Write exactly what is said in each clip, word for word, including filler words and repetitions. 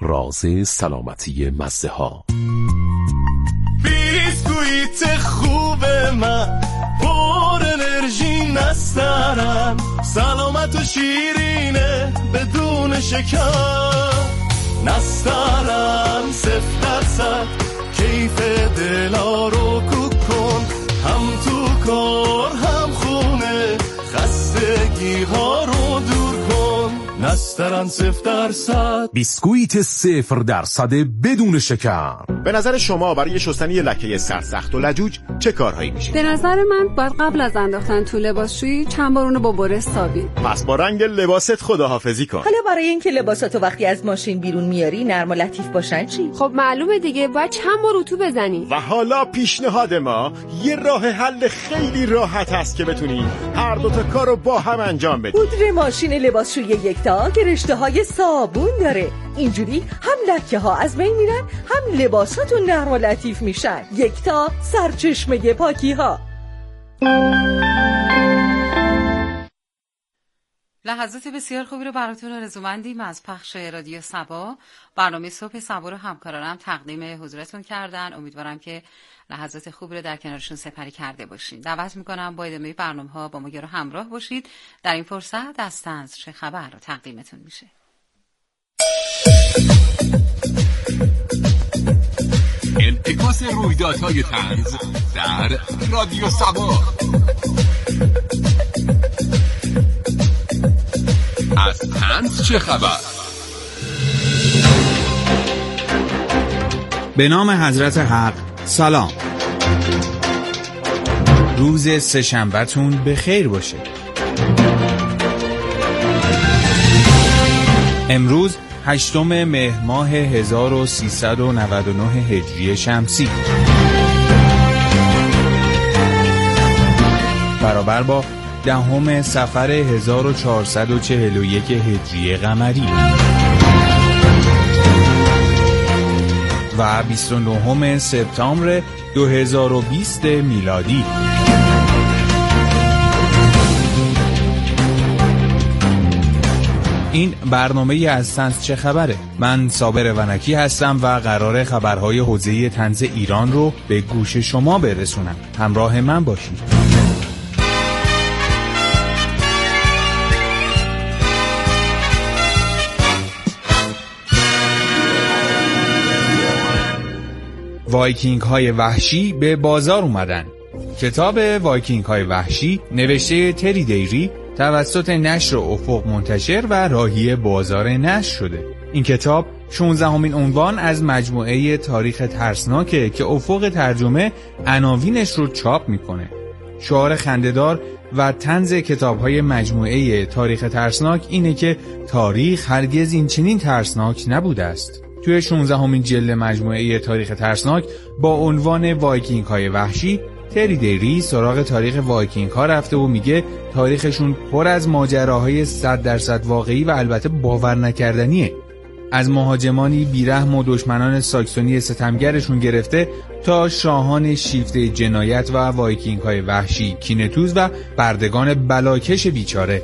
راز سلامتی مزه ها. بیسکویت خوب من پر انرژی نسترن، سلامت و شیرینه بدون شکر، نسترن صفر درصد کیف دلا رو کوک کن، هم تو کار هم خونه خستگی ها رو دور کن، نسترن صفر درصد. بیسکویت صفر درصد بدون شکر. به نظر شما برای شستن یه لکه سرسخت و لجوج چه کارهایی میشه؟ به نظر من باید قبل از انداختن تو لباسشویی چند بار اونو با برس صابون. پس با رنگ لباست خداحافظی کن. حالا برای اینکه لباساتو وقتی از ماشین بیرون میاری نرم و لطیف باشن چی؟ خب معلومه دیگه، باید چند بار اتو بزنی. و حالا پیشنهاد ما یه راه حل خیلی راحت است که بتونی هر دو تا کارو با هم انجام بدی. پودر ماشین لباسشویی یکتا که رشته های صابون داره، اینجوری هم لکه ها از بین میرن هم لباساتون نرم و لطیف میشن. یکتا، سرچشمه پاکی ها. لحظات بسیار خوبی رو براتون آرزومندیم از پخش رادیو صبا. برنامه صبح صبا رو همکارانم تقدیم حضورتون کردن. امیدوارم که لحظات خوبی رو در کنارشون سپری کرده باشین. دعوت میکنم با ادامه برنامه‌ها با ما رو همراه باشید. در این فرصت از طنز چه خبر رو تقدیمتون میشه. انعکاس رویدادهای طنز در رادیو صبا. از طنز چه خبر؟ به نام حضرت حق. سلام. روز سه‌شنبه‌تون به خیر باشه. امروز هشتم مهر ماه هزار و سیصد و نود و نه هجری شمسی، برابر با دهم صفر هزار و چهارصد و چهل و یک هجری قمری و بیست و نهم سپتامبر دو هزار و بیست میلادی. این برنامه از طنز چه خبره؟ من صابر ونکی هستم و قرار خبرهای حوزه طنز ایران رو به گوش شما برسونم. همراه من باشید. وایکینگ های وحشی به بازار اومدن. کتاب وایکینگ های وحشی نوشته تری دیری توسط نشر افق منتشر و راهی بازار نشر شده. این کتاب شانزدهمین عنوان از مجموعه تاریخ ترسناکه که افق ترجمه عناوینش رو چاپ میکنه. شعار خنده‌دار و طنز کتاب‌های مجموعه تاریخ ترسناک اینه که تاریخ هرگز این چنین ترسناک نبوده است. توی شانزدهمین جلد مجموعه تاریخ ترسناک با عنوان وایکینگ های وحشی، تری دیری سراغ تاریخ وایکینگ ها رفته و میگه تاریخشون پر از ماجراهای صد درصد واقعی و البته باور نکردنیه. از مهاجمانی بیرحم و دشمنان ساکسونی ستمگرشون گرفته تا شاهان شیفته جنایت و وایکینگ های وحشی کینه‌توز و بردگان بلاکش بیچاره.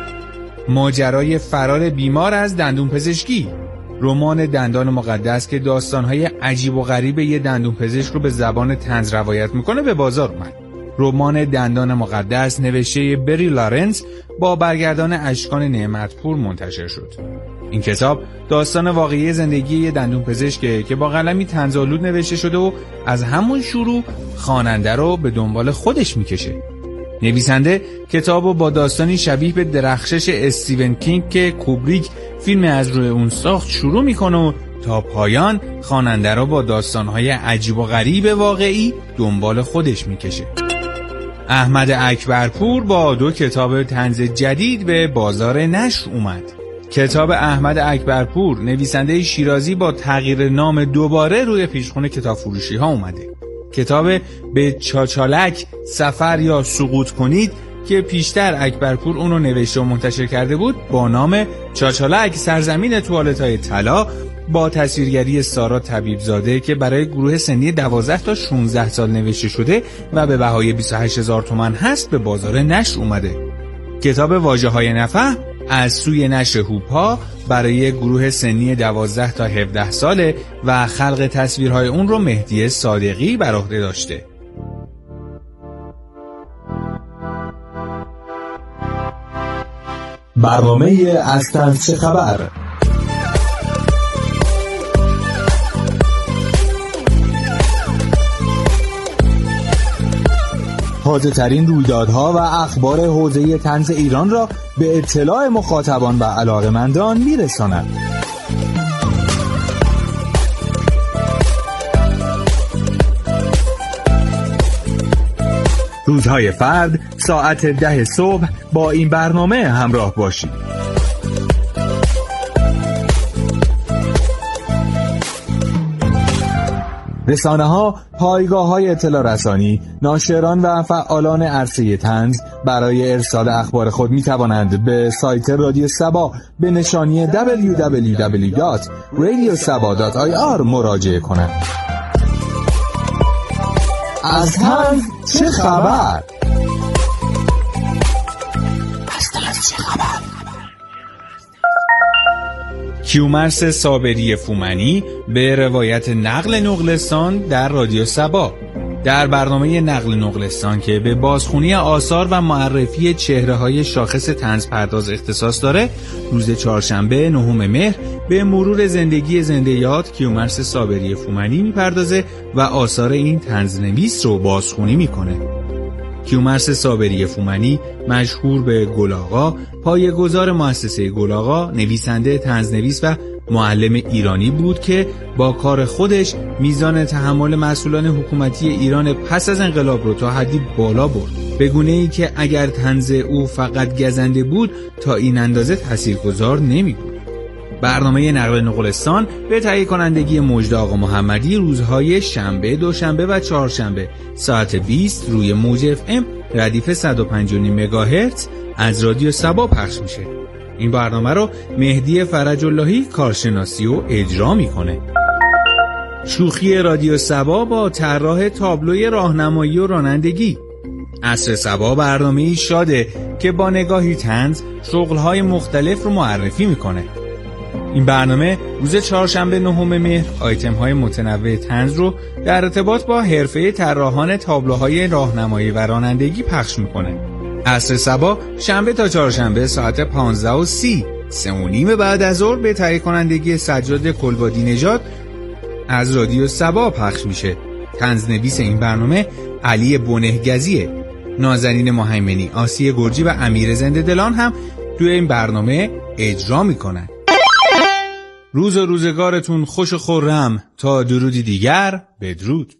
ماجرای فرار بیمار از دندون پزشکی، رمان دندان مقدس که داستان‌های عجیب و غریب یه دندون پزشک رو به زبان طنز روایت میکنه به بازار اومد. رمان دندان مقدس نوشته بری لارنس با برگردان اشکان نعمتپور منتشر شد. این کتاب داستان واقعی زندگی یه دندون پزشکه که با قلمی طنزآلود نوشته شده و از همون شروع خواننده رو به دنبال خودش میکشه. نویسنده کتابو با داستانی شبیه به درخشش استیون کینگ که کوبریک فیلم از روی اون ساخت شروع میکنه و تا پایان خواننده رو با داستانهای عجیب و غریب واقعی دنبال خودش میکشه. احمد اکبرپور با دو کتاب طنز جدید به بازار نشر اومد. کتاب احمد اکبرپور نویسنده شیرازی با تغییر نام دوباره روی پیشخوان کتاب فروشی ها اومده. کتاب به چاچالک سفر یا سقوط کنید که پیشتر اکبرپور اونو نوشته و منتشر کرده بود با نام چاچالک سرزمین توالت‌های طلا با تصویرگری سارا طبیبزاده که برای گروه سنی دوازده تا شانزده سال نوشته شده و به بهای بیست و هشت هزار تومان هست به بازار نشر اومده. کتاب واژه‌های نفهم از سوی نشر هوپا برای گروه سنی دوازده تا هفده ساله و خلق تصویرهای اون رو مهدی صادقی بر عهده داشته. برنامه از طنز چه خبر؟ تازه ترین رویدادها و اخبار حوزه طنز ایران را به اطلاع مخاطبان و علاقه‌مندان میرساند. روزهای فرد ساعت ده صبح با این برنامه همراه باشید. رسانه ها، پایگاه های اطلاع رسانی، ناشران و فعالان عرصه طنز برای ارسال اخبار خود می توانند به سایت رادیو سبا به نشانی دبلیو دبلیو دبلیو دات رادیو سبا دات آی آر مراجعه کنند. از طنز چه خبر؟ از طنز چه خبر؟ کیومرث صابری فومنی به روایت نقل نقلستان در رادیو سبا. در برنامه نقل نقلستان که به بازخوانی آثار و معرفی چهره‌های شاخص طنز پرداز اختصاص داره، روز چهارشنبه نهم مهر به مرور زندگی زنده یاد کیومرث صابری فومنی میپردازه و آثار این طنزنویس رو بازخوانی میکنه. کیومرث صابری فومنی مشهور به گل‌آقا، پایه‌گذار مؤسسه گل‌آقا، نویسنده طنزنویس و معلم ایرانی بود که با کار خودش میزان تحمل مسئولان حکومتی ایران پس از انقلاب رو تا حدی بالا برد، به گونه‌ای که اگر طنز او فقط گزنده بود تا این اندازه تاثیرگذار نمی‌بود. برنامه نقل نقلستان به تهیه کنندگی مجد آقا محمدی روزهای شنبه، دوشنبه و چهارشنبه ساعت بیست روی موج اف ام ردیف صد و پنج و نیم مگاهرتز از رادیو سبا پخش میشه. این برنامه رو مهدی فرج اللهی کارشناسی و اجرا میکنه. شوخی رادیو سبا با طراح تابلوی راهنمایی و رانندگی. عصر سبا برنامه‌ای شاده که با نگاهی طنز شغل‌های مختلف رو معرفی میکنه. این برنامه روز چهارشنبه نهم مهر آیتم‌های متنوع طنز رو در ارتباط با حرفه طراحان تابلوهای راهنمایی و رانندگی پخش میکنه. عصر سبا شنبه تا چهارشنبه ساعت پانزده و سی، سه و نیم بعد از ظهر به تهیه کنندگی سجاد کلبادی نژاد از رادیو سبا پخش میشه. طنزنویس این برنامه علی بنهگزیه. نازنین مهیمنی، آسیه گرجی و امیر زنده دلان هم توی این برنامه اجرا میکنن. روز و روزگارتون خوش و خرم. تا درودی دیگر، بدرود.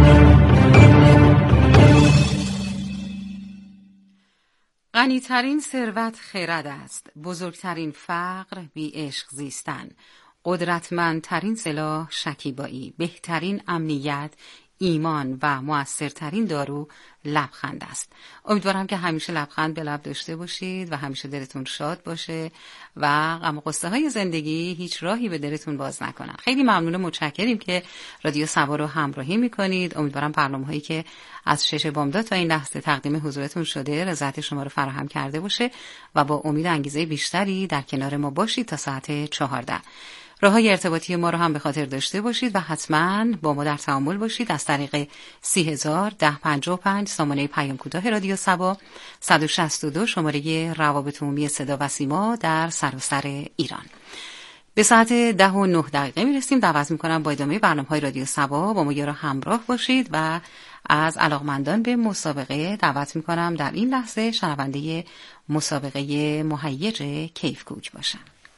غنی‌ترین ثروت خرد است، بزرگترین فقر بی عشق زیستن، قدرتمندترین سلاح شکیبایی، بهترین امنیت ایمان و مؤثرترین دارو لبخند است. امیدوارم که همیشه لبخند به لب داشته باشید و همیشه دلتون شاد باشه و غم و غصه های زندگی هیچ راهی به دلتون باز نکنن. خیلی ممنون، متشکریم که رادیو سبا رو همراهی میکنید. امیدوارم برنامه هایی که از شش بامداد تا این لحظه تقدیم حضورتون شده رضایت شما رو فراهم کرده باشه و با امید انگیزه بیشتری در کنار ما باشید تا ساعت چهارده. راه‌های ارتباطی ما رو هم به خاطر داشته باشید و حتما با ما در تعامل باشید از طریق سی هزار ده پنجاه و پنج سامانه پیام کوتاه رادیو سبا، صد و شصت و دو شماره روابط عمومی صدا و سیما در سراسر ایران. به ساعت ده و نه دقیقه میرسیم. دعوت میکنم با ادامه برنامه‌های رادیو سبا با ما یارو همراه باشید و از علاقمندان به مسابقه دعوت میکنم در این لحظه شنونده مسابقه مهیج کیف کوک باشن.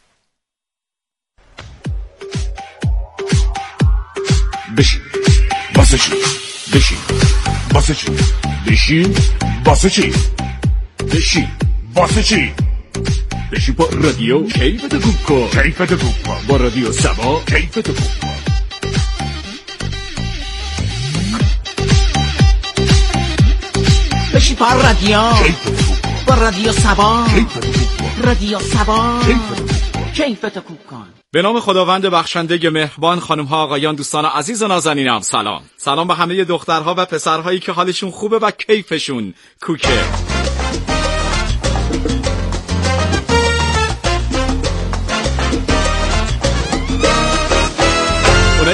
بشین واسه چی بشین واسه چی بشین واسه چی بشین واسه چی بشین با رادیو کیفتو خوب کن کیفتو خوب کن با رادیو سبا کیفتو خوب کن. بشین با رادیو با رادیو سبا رادیو سبا کیفتو خوب کن. به نام خداوند بخشنده مهربان، خانم ها، آقایان، دوستان عزیز و نازنینم سلام. سلام به همه دخترها و پسرهایی که حالشون خوبه و کیفشون کوکه.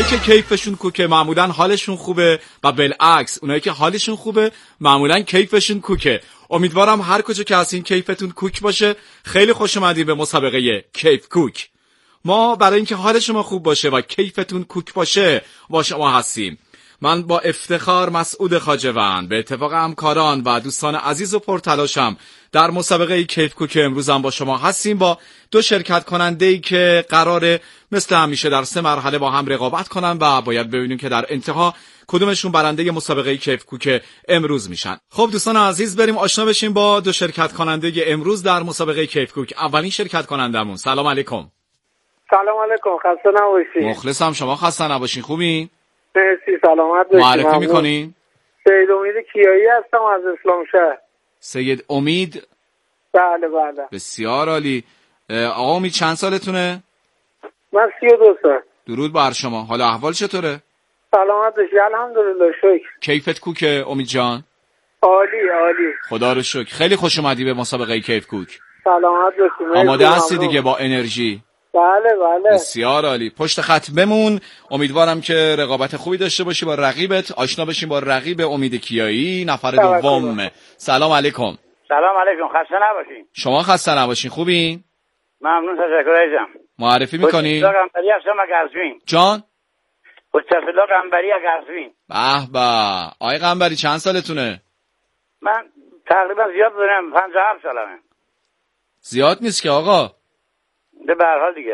اونایی که کیفشون کوکه معمولا حالشون خوبه و بالعکس اونایی که حالشون خوبه معمولا کیفشون کوکه. امیدوارم هر کجا که هستین کیفتون کوک باشه. خیلی خوش اومدین به مسابقه کیف کوک. ما برای اینکه حال شما خوب باشه و کیفتون کوک باشه با شما هستیم. من با افتخار مسعود خواجه‌وند به اتفاق همکاران و دوستان عزیز و پرتلاشم در مسابقه کیف کوک امروزم با شما هستیم با دو شرکت کننده‌ای که قراره مثل همیشه در سه مرحله با هم رقابت کنن و باید ببینیم که در انتها کدومشون برنده مسابقه کیف کوک امروز میشن. خب دوستان عزیز بریم آشنا بشیم با دو شرکت کننده امروز در مسابقه کیف کوک. اولین شرکت کنندمون سلام علیکم. سلام علیکم، خسته نباشید. مخلصم، شما خسته نباشین. خوبین؟ مرسی، سلامت باشید. معرفی میکنین؟ سید امید کیایی هستم از اسلام شهر. سید امید؟ بله بله. بسیار عالی. آقا امید چند سالتونه؟ من سی و دو سال. درود بر شما. حالا احوال چطوره؟ سلامت باشی، الحمدلله، شکر. کیفت کوکه امید جان؟ عالی عالی. خدا رو شکر. خیلی خوش اومدی به مسابقه کیف کوک. سلامت باشی. آماده هستی دیگه با انرژی؟ بله بله. بسیار عالی. پشت خط بمون. امیدوارم که رقابت خوبی داشته باشی با رقیبت. آشنا بشیم با رقیب امید کیایی نفر دوم. سلام علیکم. سلام علیکم، خسته نباشین. شما خسته نباشین. خوبین؟ ممنون، تشکر عزیزم. معرفی میکنی؟ حجت الله قنبری هستم از قزوین. جان؟ حجت الله قنبری از قزوین. به به. آقای قنبری چند سالتونه؟ من تقریبا زیاد دارم، پنجاه و هفت سالمه. زیاد نیست که آقا. به هر حال دیگه.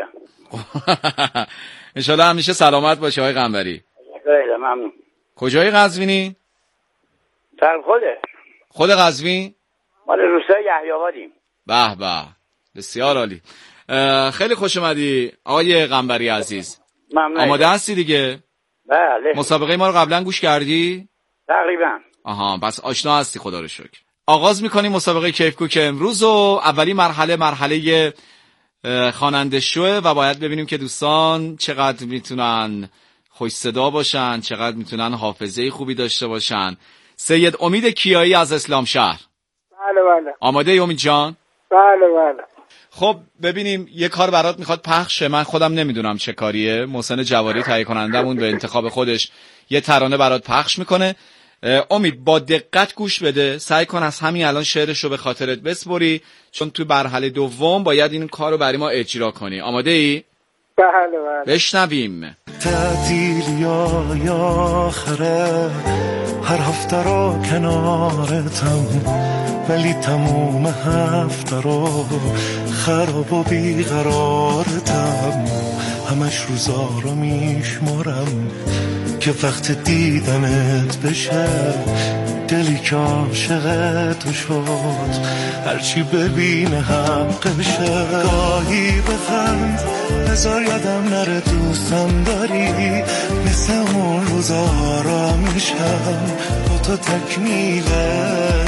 انشالله همیشه سلامت باشه آقای قنبری. خیلی ممنون. کجای قزوینی؟ طرف خوده. خود قزوین؟ مال روستای یحیی. به به. بسیار عالی. خیلی خوش اومدی آقای قنبری عزیز. ممنون. آماده هستی دیگه؟ بله. مسابقه ما رو قبلا گوش کردی؟ تقریبا. آها، پس آشنا هستی خدا رو شکر. آغاز میکنیم مسابقه کیف کوک امروز و اولی مرحله مرحله خواننده شوه و باید ببینیم که دوستان چقدر میتونن خوش صدا باشن، چقدر میتونن حافظه خوبی داشته باشن. سید امید کیایی از اسلام شهر. بله بله. آماده ای امید جان؟ بله بله. خب ببینیم یه کار برات میخواد پخشه. من خودم نمیدونم چه کاریه. محسن جواری تهیه کنندمون به انتخاب خودش یه ترانه برات پخش میکنه. امید با دقت گوش بده، سعی کن از همین الان شعرش رو به خاطرت بسپری چون تو مرحله دوم باید این کار رو برای ما اجرا کنی. آماده ای؟ بله بله. بشنویم. تعطیل یا آخره هر هفته رو کنارتم ولی تموم هفته رو خراب و بیقرارتم همش روزا رو میشمارم که وقت دیدنت بشه دلی که عاشق تو شد هرچی ببینه حقشه گاهی بخند بذار یادم نره دوستم داری مثل اون روزا را میشم با تو تکمیله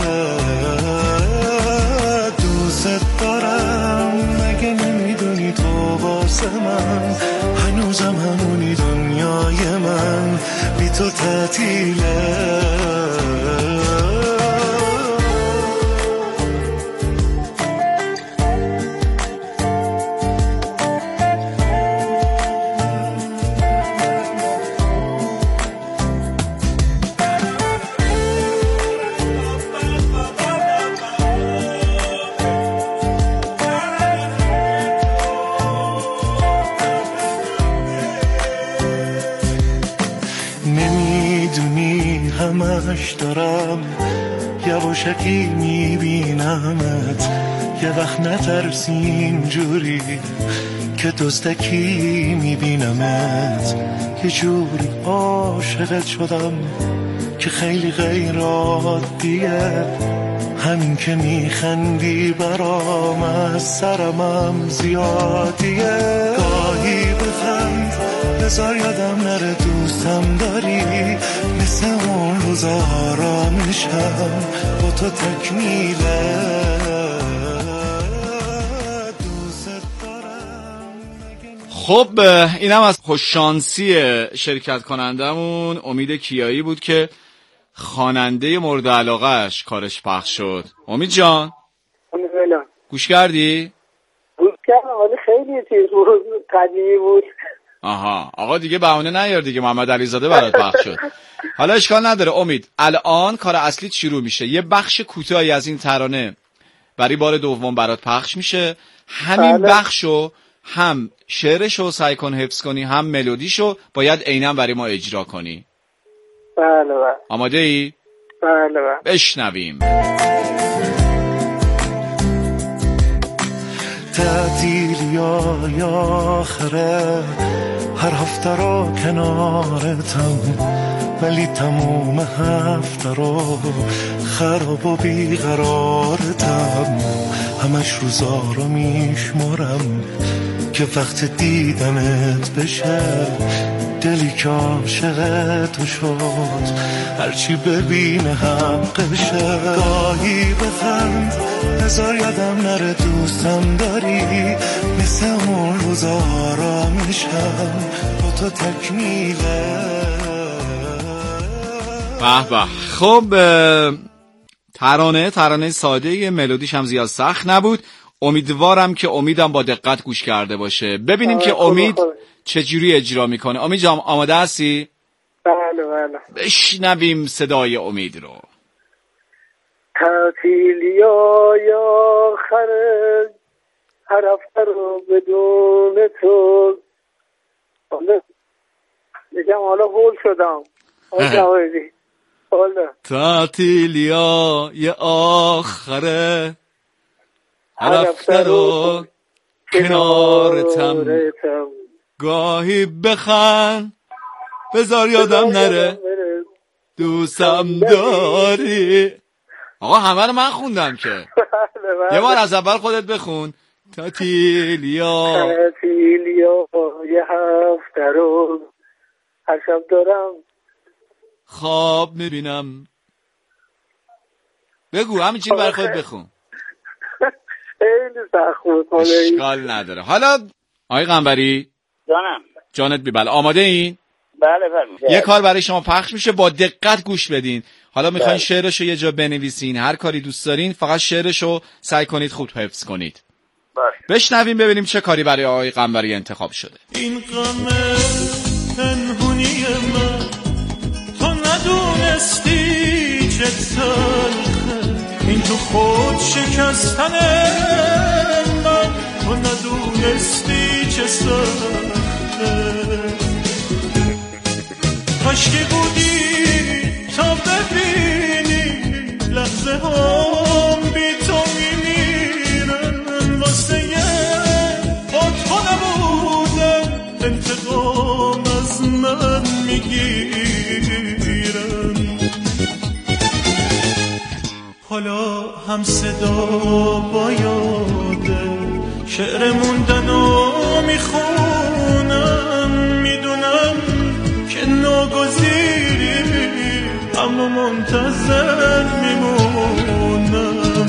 دوست دارم مگه نمیدونی تو واسه من هنوزم همونی دنیای من بی تو تعطیله همش دارم یواشکی میبینمت یه وقت نترسی اینجوری که دزدکی میبینمت یه جوری عاشقت شدم که خیلی غیر عادیه همین که میخندی برام از سرمم زیادیه گاهی بخند بذار یادم نره دوستم داری مثل اون روزا را میشم با تو تکمیله خب اینم از خوششانسی شرکت کنندمون امید کیایی بود که خواننده مورد علاقهش کارش پخش شد. امید جان گوش کردی؟ گوش کردم ولی خیلی چیز بود قدیمی بود. آها آقا دیگه بهونه نیار دیگه، محمد علیزاده برات پخش شد. حالا اشکال نداره امید، الان کار اصلی شروع میشه. یه بخش کوتاهی از این ترانه برای بار دوم برات پخش میشه. همین بله. بخشو هم شعرشو سعی کن حفظ کنی، هم ملودیشو باید عیناً برای ما اجرا کنی. بله بله. آماده ای؟ بله بله. بشنویم. تعطیلی آخره هر هفته رو کنارتم، ولی تموم هفته رو خراب و بیقرارتم. همش روزا رو میشمارم که وقت دیدنت بشه، دلی که عاشق تو شد هرچی ببینه حقشه. گاهی بخند هزار یادم نره دوستم داری، مثل اون روزا آرامشم با تو تکمیله. به به. خب ترانه ترانه ساده، ملودیش هم زیاد سخت نبود. امیدوارم که امیدم با دقت گوش کرده باشه. ببینیم که امید چجوری اجرا میکنه. امید جان آماده هستی؟ بله بله. بشنویم صدای امید رو. تعطیلی های آخره هر هفته رو بدون تو، حالا میگم حالا هول شدم آجاویدی حالا تعطیلی های آخره هر هفته رو کنارتم، گاهی بخند بذار یادم نره دوستم داری. آقا همه رو من خوندم که. یه بار از اول خودت بخون. تعطیلیا تعطیلیا یه هفته رو هر شب دارم خواب میبینم. بگو همین چیز برای خودت بخون. خیلی سخت بود. اشکال نداره. حالا آقای قنبری جانم جانت بی بله آماده این؟ بله بله. یه کار برای شما پخش میشه، با دقت گوش بدین. حالا میخواین شعرشو یه جا بنویسین، هر کاری دوست دارین، فقط شعرشو سعی کنید خوب حفظ کنید. باشه. بشنویم ببینیم چه کاری برای آقای قنبری انتخاب شده. این غم پنهونی من تو ندونستی چه تلخه، این تو خود شکستن من تو ندونستی چه سخته. کاشکی بودی تا ببینی لحظه هم بی تو میمیرن، واسه یه با تو نبودن انتقام از من میگیرن. حالا هم صدا با یاده شعر موندنو میخونم، میدونم که ناگزیری اما منتظر میمونم.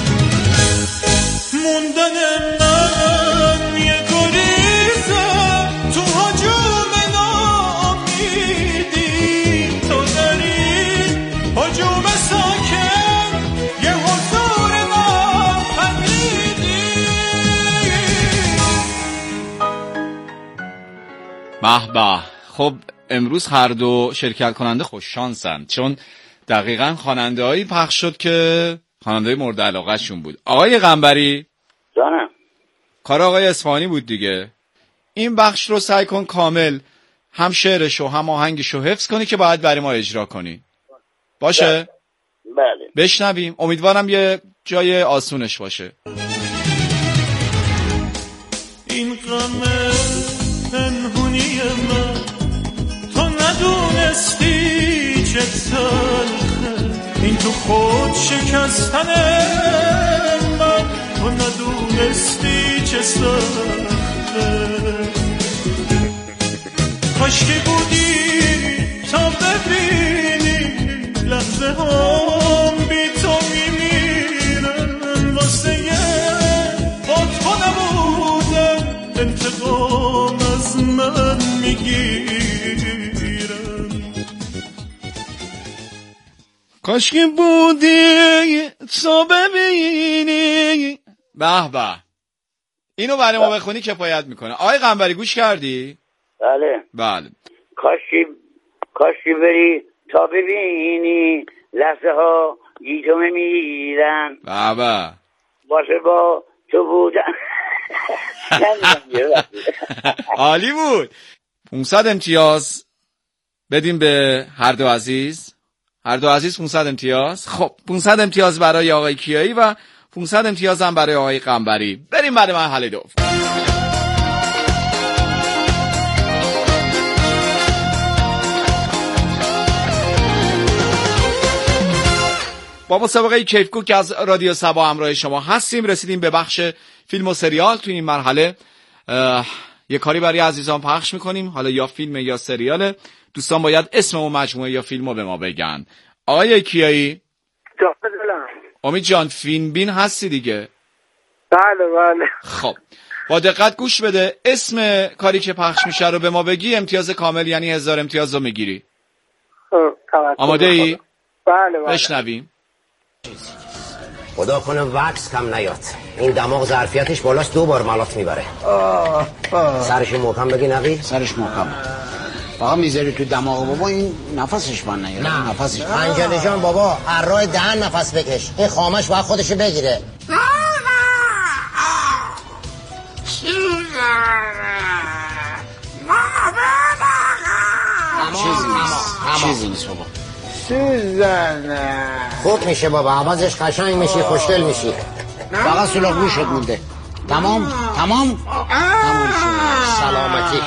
موندن من یه گریزه تو هجوم ناامیدی، تو داری هجوم ساکن یه حضور ناپدیدی. به به. خب امروز هر دو شرکت کننده خوش شانسن، چون دقیقاً خواننده هایی پخش شد که خواننده مورد علاقه شون بود. آقای قنبری جانم کار آقای اصفهانی بود دیگه. این بخش رو سعی کن کامل هم شعرشو هم آهنگشو حفظ کنی که باید برای ما اجرا کنی. باشه؟ بله. بشنویم. امیدوارم یه جای آسونش باشه. این غم پنهونی من تو ندونستی چه تلخه، این تو خود شکستن من تو ندونستی چه سخته. کاشکی بودی تا ببینی لحظه هم بی تو میمیرن، واسه یه با تو نبودن انتقام از من میگیرن. کاشکی بودی تا ببینی. به به. اینو برای ما بخونی کفایت میکنه. آقای قنبری گوش کردی؟ بله بله. کاشی کاشی بری تا ببینی لحظه ها گیتو میمیرن. بابا باشه با تو بودن. عالی بود. پانصد امتیاز بدیم به هر دو عزیز. هر دو عزیز پانصد امتیاز. خب پانصد امتیاز برای آقای کیایی و پانصد امتیاز هم برای آقای قنبری. بریم برای مرحله دوم. با مسابقه کیف کوک از رادیو سبا همراه شما هستیم. رسیدیم به بخش فیلم و سریال. تو این مرحله یه کاری برای عزیزان پخش میکنیم، حالا یا فیلم یا سریاله. دوستان باید اسم اون مجموعه یا فیلمو به ما بگن. آقای کیایی، امید جان فیلم بین هستی دیگه؟ بله بله. خب با دقت گوش بده، اسم کاری که پخش میشه رو به ما بگی، امتیاز کامل یعنی هزار امتیاز رو میگیری. آماده ای؟ بله بله. بشنویم. خدا کنه وکس کم نیاد، این دماغ ظرفیتش بالاش دو بار ملات میبره. سرش محکم بگی نقی؟ سرش محکم. فقط میذاری تو دماغ بابا، این نفسش بند نیاره. نه نفسش پنجره جان بابا، هر راه دهن نفس بکش. این خامش باید خودشو بگیره. چیزی نیست. چیزی نیست بابا. سوزنه خوب میشه بابا، عوضش قشنگ میشی، خوشگل میشی. فقط سلاح گوشت مونده. تمام تمام تمام شد. سلامتی.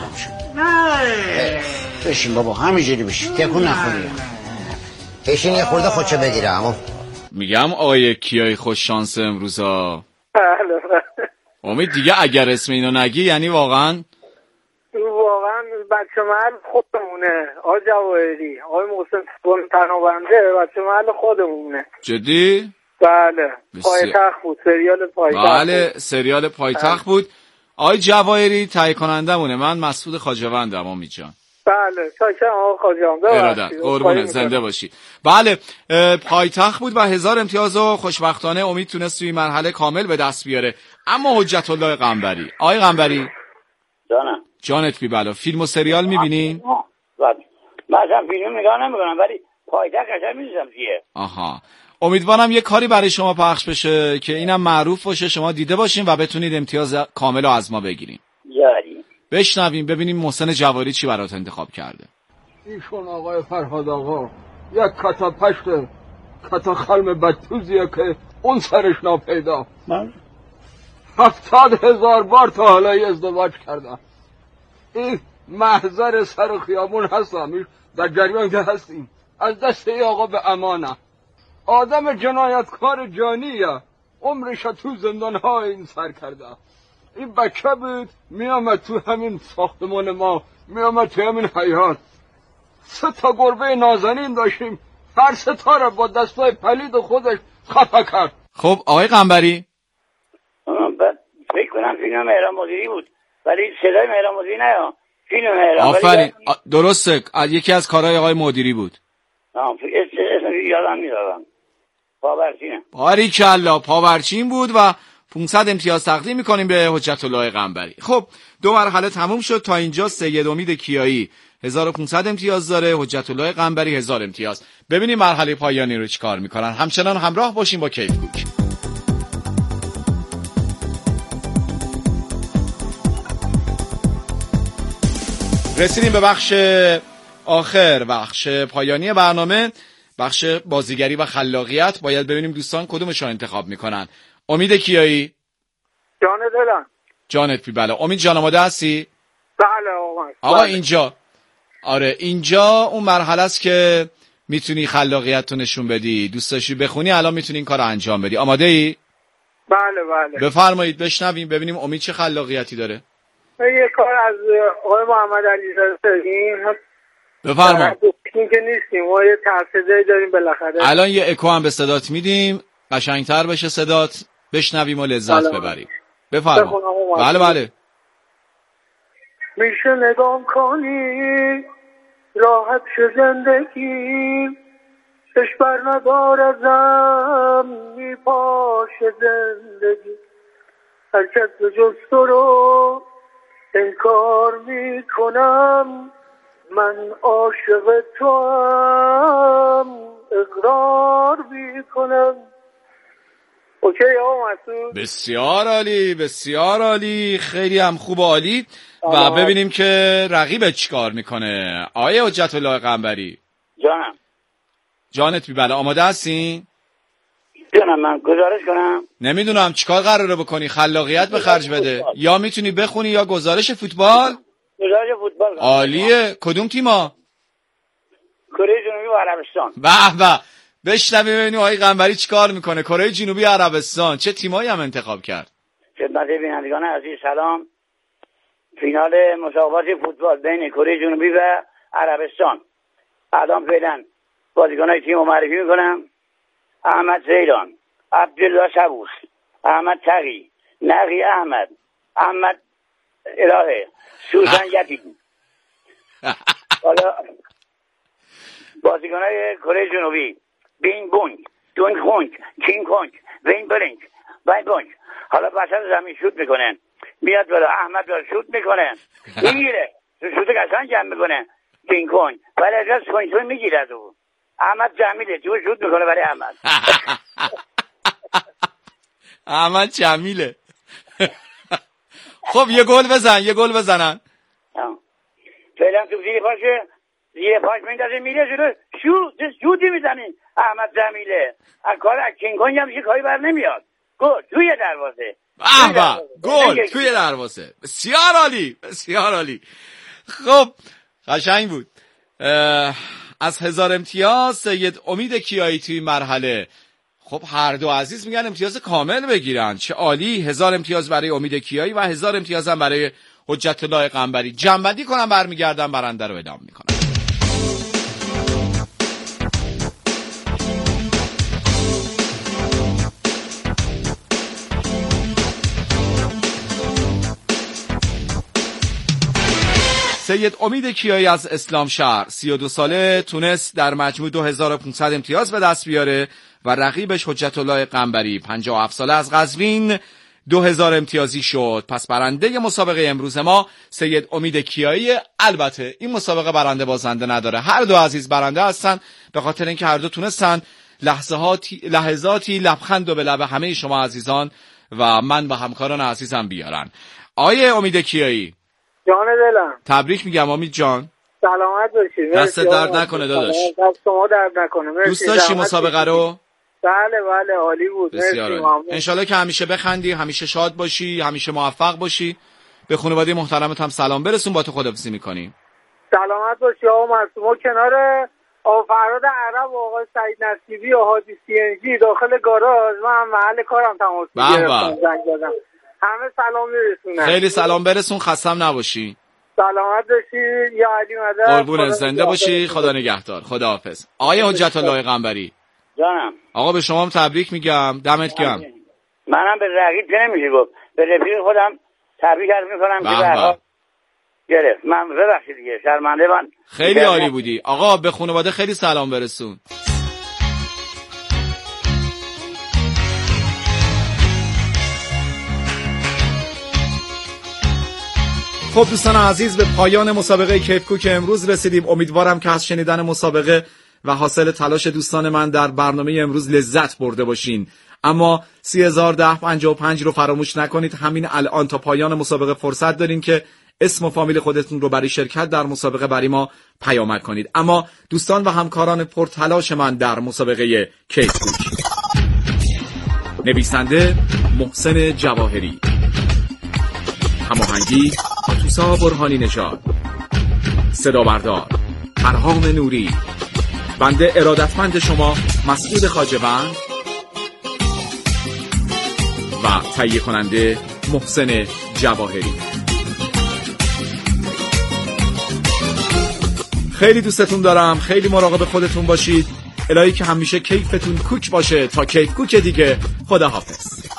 بشین بابا، همینجوری بشین، تکون نخوری. بشین یه خورده خودشو بگیره. اما میگم آقای کیایی خوش شانس امروزا. بله بله. امید دیگه اگر اسم اینو نگی یعنی واقعا واقعا بچه محل خودمونه. آقای جواهری، آقای محسن سبون تنابنده بچه محل خودمونه. جدی؟ بله. پایتخت بود، سریال پایتخت. بله سریال پایتخت بود. آقای جواهری تهیه کننده مونه. من مسعود خواجه‌وندم امید جان. بله شاکرم آقا خواجه‌وند. ارادت قربونه، زنده باشی. بله پایتخت بود و هزار امتیاز و خوشبختانه امید تونست توی مرحله کامل به دست بیاره. اما حجت الله قنبری، آقای قنبری جانم جانت بی بلا، فیلم و سریال میبینین؟ مثلا فیلم نگاه نمیکنم ولی پایتخت قشنگ می‌دونم چیه. آها امیدوارم یه کاری برای شما پخش بشه که اینم معروف باشه، شما دیده باشین و بتونید امتیاز کامل رو از ما بگیرین. یاری بشنویم ببینیم محسن جواری چی برات انتخاب کرده. ایشون آقای فرهاد آقا یک کتا پشت کتا خلم بدتوزیه که اون سرش ناپیدا. من هفتاد هزار بار تا حالا ازدواج کردم. این محضر سر خیابون هستم، در جریان که هستیم. از دست ای آقا به امانه. آدم جنایتکار جانیه، عمرش تو زندان ها این سر کرده. این بچه بود میامد تو همین ساختمان ما، میامد تو همین حیات. سه تا گربه نازنین داشتیم، هر سه تا را با دستای پلید خودش خفه کرد. خب آقای قنبری فکر کنم فیلم مهران مدیری بود ولی صدای مهران مدیری نه، فیلم مهران. آفرین درسته، یکی از کارهای آقای مدیری بود. نه اسم یادم میادم. پاورچینه. باریکلا پاورچین بود و پانصد امتیاز تقدیم میکنیم به حجت الله قنبری. خب دو مرحله تموم شد. تا اینجا سید امید کیایی هزار و پانصد امتیاز داره، حجت الله قنبری هزار امتیاز. ببینیم مرحله پایانی رو چیکار میکنن. همچنان همراه باشیم با کیف کوک. رسیدیم به بخش آخر، بخش پایانی برنامه، بخش بازیگری و خلاقیت. باید ببینیم دوستان کدومش رو انتخاب میکنن. امید کیایی، جان دلم. جانت بی بلا. امید جان آماده هستی؟ بله آقا. آقا اینجا آره اینجا اون مرحله است که میتونی خلاقیت رو نشون بدی. دوست داشتی بخونی الان میتونی این کار رو انجام بدی. آماده ای؟ بله بله. بفرمایید بشنویم ببینیم امید چه خلاقیتی داره. یه کار از آقای محمد علیزاده داریم. بفرمایید. این که نیستیم ما یه ترسیده داریم بالاخره. الان یه اکو هم به صدات میدیم قشنگتر بشه صدات، بشنویم و لذت بله. ببریم. بفرمایید. بله بله. میشه نگام کنی راحت شه زندگی، کشبر ندار ازم میپاشه زندگی، هر کس به جز تو رو انکار میکنم من عاشق توام، اقرار میکنم. اوکی آقا مسعود؟ بسیار عالی، بسیار عالی، خیلی هم خوب و عالی. و ببینیم که رقیبت چیکار میکنه. آیه حجت الله قنبری. جانم. جانت بی بله، آماده هستین؟ جانم. من گزارش کنم؟ نمیدونم چیکار قراره بکنی، خلاقیت به خرج بده. یا میتونی بخونی یا گزارش فوتبال. گزارش فوتبال. عالیه. کدوم تیما؟ کره جنوبی و عربستان. به به. بشنویم ببینیم آقای قنبری چیکار میکنه. کره جنوبی عربستان چه تیمایی هم انتخاب کرد؟ خدمت بینندگان عزیز سلام. فینال مسابقات فوتبال بین کره جنوبی و عربستان. الان فعلا بازیکن‌های تیم رو معرفی میکنم. احمد زیدان، عبدالله صبوس، احمد تقی، نقی احمد، احمد الهه، سوزن یتیم. حالا بازیکن‌های کره جنوبی: بین بونگ، دونگ خونگ، کینگ خونگ، وین برینگ، وین بونگ. حالا وسط زمین شوت میکنن، میاد بالا، احمد بالا شوت میکنه، میگیره، شوت قشنگ جمع میکنه، کینگ خونگ، ولی از کوینتون میگیره از اون. احمد جمیله تو شوت میکنه برای احمد. احمد جمیله. خب یه گل بزن، یه گل بزنن. فعلا تو زیر پاشه، زیر پاش میندازه میره جلو، شوت شوتی میزنه احمد جمیله. از کار کینگ خونگ هم چه کاری بر نمیاد. گل توی دروازه. آها، گل توی دروازه. بسیار عالی، بسیار عالی. خب قشنگ بود. از هزار امتیاز سید امید کیایی توی مرحله. خب هر دو عزیز میگن امتیاز کامل بگیرن. چه عالی. هزار امتیاز برای امید کیایی و هزار امتیاز هم برای حجت الله قنبری. جنبندی کنم برمیگردم برنده رو اعلام میکنم. سید امید کیایی از اسلام شهر سی و دو ساله تونست در مجموع دو هزار و پانصد امتیاز به دست بیاره و رقیبش حجت الله قنبری پنجاه و هفت ساله از قزوین دو هزار امتیازی شد. پس برنده مسابقه امروز ما سید امید کیایی. البته این مسابقه برنده بازنده نداره، هر دو عزیز برنده هستن به خاطر اینکه هر دو تونستن لحظاتی لحظاتی لبخند و به لب همه شما عزیزان و من و همکاران عزیزم بیارن. آیه امید کیایی، جان دلم، تبریک میگم امید جان. سلامت باشید. دست درد نکنه داداش. دست شما درد نکنه. مرسی. دوست داشتی مسابقه رو؟ بله بله عالی بود. مرسی ممنون. انشالله که همیشه بخندی، همیشه شاد باشی، همیشه موفق باشی. به خانواده محترمت هم سلام برسون. با تو خداحافظی میکنیم. سلامت باشی آقا معصوم. کنار آقا فراد عرب و آقا سعید نصیبی و هادی سی ان جی داخل گاراژ من محل کارم تماس گرفتم، زنگ زدم. همه سلام میرسونن. خیلی سلام برسون، خستم نباشی. سلامت باشی یا علی مدد. قربونت، زنده باشی، خدا نگهدار. خداحافظ. آقای حجت الله قنبری. جانم. آقا به شما هم تبریک میگم. دمت گرم. منم به رقیب که نمیشه گفت، به رفیق خودم تبریک عرض میکنم که به گرفت. من ببخشید دیگه، شرمنده من. خیلی عالی بودی. آقا به خانواده خیلی سلام برسون. خب دوستان عزیز، به پایان مسابقه کیف کوک امروز رسیدیم. امیدوارم که از شنیدن مسابقه و حاصل تلاش دوستان من در برنامه امروز لذت برده باشین. اما سی هزار و ده پنجاه و پنج رو فراموش نکنید. همین الان تا پایان مسابقه فرصت دارین که اسم و فامیل خودتون رو برای شرکت در مسابقه برای ما پیامک کنید. اما دوستان و همکاران پرتلاش من در مسابقه کیف کوک: نویسنده محسن جواهری، هماهنگی توسا برهانی نژاد، صدا بردار پرهام نوری، بنده ارادتمند شما مسعود خواجه‌وند و تهیه کننده محسن جواهری. خیلی دوستتون دارم، خیلی مراقب خودتون باشید. الهی که همیشه کیفتون کوک باشه. تا کیف کوک دیگه، خدا حافظ.